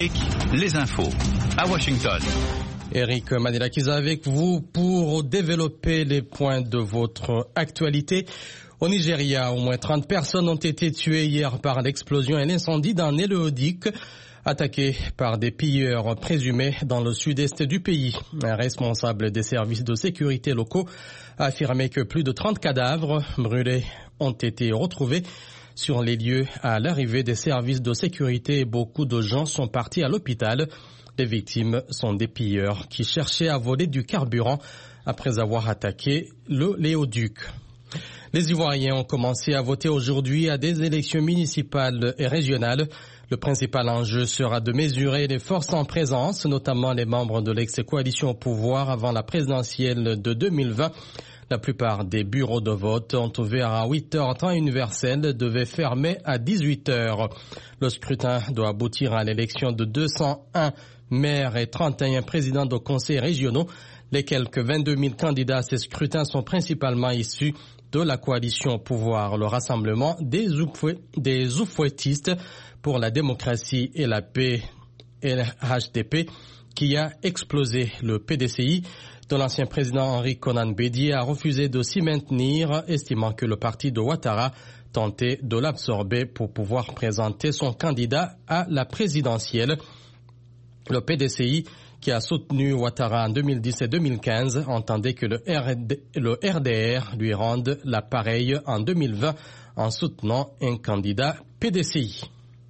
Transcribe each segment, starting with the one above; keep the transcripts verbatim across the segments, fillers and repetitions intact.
Les infos à Washington. Eric Manilakiza avec vous pour développer les points de votre actualité. Au Nigeria, au moins trente personnes ont été tuées hier par l'explosion et l'incendie d'un éléodique attaqué par des pilleurs présumés dans le sud-est du pays. Un responsable des services de sécurité locaux a affirmé que plus de trente cadavres brûlés ont été retrouvés sur les lieux à l'arrivée des services de sécurité et beaucoup de gens sont partis à l'hôpital. Les victimes sont des pilleurs qui cherchaient à voler du carburant après avoir attaqué le léoduc. Les Ivoiriens ont commencé à voter aujourd'hui à des élections municipales et régionales. Le principal enjeu sera de mesurer les forces en présence, notamment les membres de l'ex-coalition au pouvoir avant la présidentielle de deux mille vingt. La plupart des bureaux de vote ont ouvert à huit heures, temps universel devait fermer à dix-huit heures. Le scrutin doit aboutir à l'élection de deux cent un maires et trente et un présidents de conseils régionaux. Les quelques vingt-deux mille candidats à ces scrutins sont principalement issus de la coalition au pouvoir, le rassemblement des, des oufouettistes pour la démocratie et la paix, L H D P, qui a explosé. Le P D C I de l'ancien président Henri Konan Bédié a refusé de s'y maintenir, estimant que le parti de Ouattara tentait de l'absorber pour pouvoir présenter son candidat à la présidentielle. Le P D C I, qui a soutenu Ouattara en deux mille dix et deux mille quinze, entendait que le, R D, le R D R lui rende l'appareil en deux mille vingt en soutenant un candidat P D C I.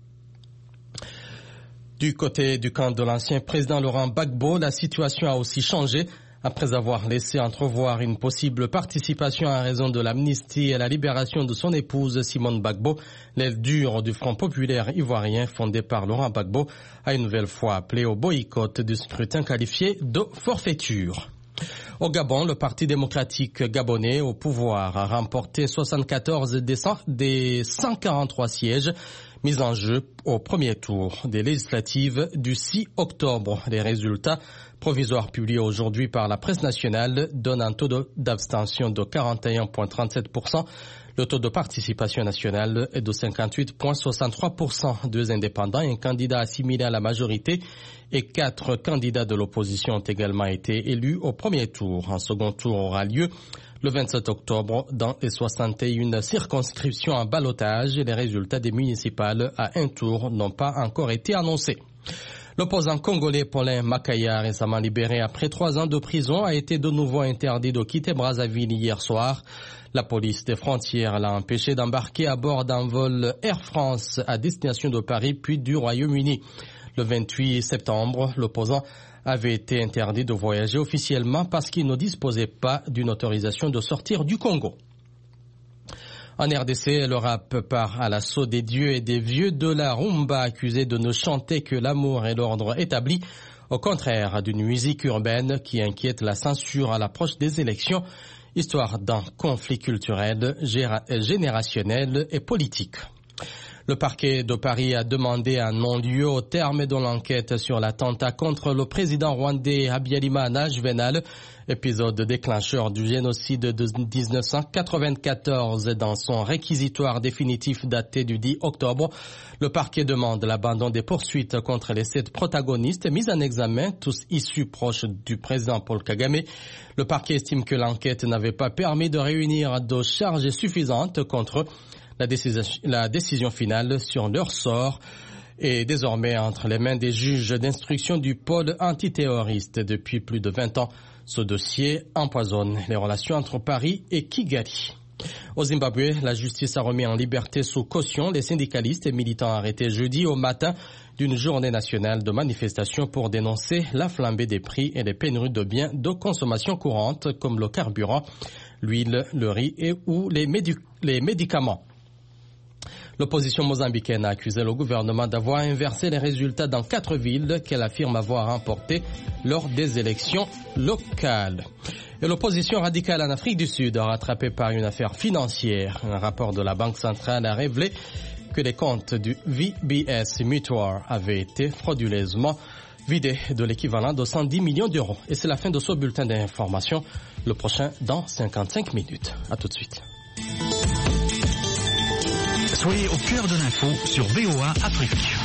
Du côté du camp de l'ancien président Laurent Gbagbo, la situation a aussi changé. Après avoir laissé entrevoir une possible participation à raison de l'amnistie et la libération de son épouse Simone Gbagbo, l'aile dure du Front populaire ivoirien fondé par Laurent Gbagbo a une nouvelle fois appelé au boycott du scrutin qualifié de forfaiture. Au Gabon, le Parti démocratique gabonais au pouvoir a remporté soixante-quatorze des cent quarante-trois sièges mis en jeu au premier tour des législatives du six octobre. Les résultats provisoires publiés aujourd'hui par la presse nationale donnent un taux d'abstention de quarante et un virgule trente-sept pour cent. Le taux de participation nationale est de cinquante-huit virgule soixante-trois pour cent. Deux indépendants, un candidat assimilé à la majorité et quatre candidats de l'opposition ont également été élus au premier tour. Un second tour aura lieu le vingt-sept octobre dans les soixante et une circonscriptions en ballottage. Les résultats des municipales à un tour n'ont pas encore été annoncés. L'opposant congolais Paulin Makaya, récemment libéré après trois ans de prison, a été de nouveau interdit de quitter Brazzaville hier soir. La police des frontières l'a empêché d'embarquer à bord d'un vol Air France à destination de Paris puis du Royaume-Uni. Le vingt-huit septembre, l'opposant avait été interdit de voyager officiellement parce qu'il ne disposait pas d'une autorisation de sortir du Congo. En R D C, le rap part à l'assaut des dieux et des vieux de la rumba, accusés de ne chanter que l'amour et l'ordre établi, au contraire d'une musique urbaine qui inquiète la censure à l'approche des élections, histoire d'un conflit culturel, générationnel et politique. Le parquet de Paris a demandé un non-lieu au terme de l'enquête sur l'attentat contre le président rwandais Habyarimana Juvenal, épisode déclencheur du génocide de dix-neuf cent quatre-vingt-quatorze. Dans son réquisitoire définitif daté du dix octobre, le parquet demande l'abandon des poursuites contre les sept protagonistes mis en examen, tous issus proches du président Paul Kagame. Le parquet estime que l'enquête n'avait pas permis de réunir de charges suffisantes contre eux. La décision, la décision finale sur leur sort est désormais entre les mains des juges d'instruction du pôle antiterroriste. Depuis plus de vingt ans, ce dossier empoisonne les relations entre Paris et Kigali. Au Zimbabwe, la justice a remis en liberté sous caution les syndicalistes et militants arrêtés jeudi au matin d'une journée nationale de manifestation pour dénoncer la flambée des prix et les pénuries de biens de consommation courante comme le carburant, l'huile, le riz et ou les, médic- les médicaments. L'opposition mozambicaine a accusé le gouvernement d'avoir inversé les résultats dans quatre villes qu'elle affirme avoir remportées lors des élections locales. Et l'opposition radicale en Afrique du Sud, rattrapée par une affaire financière. Un rapport de la Banque centrale a révélé que les comptes du V B S Mutual avaient été frauduleusement vidés de l'équivalent de cent dix millions d'euros. Et c'est la fin de ce bulletin d'information. Le prochain dans cinquante-cinq minutes. À tout de suite. Soyez au cœur de l'info sur V O A Afrique.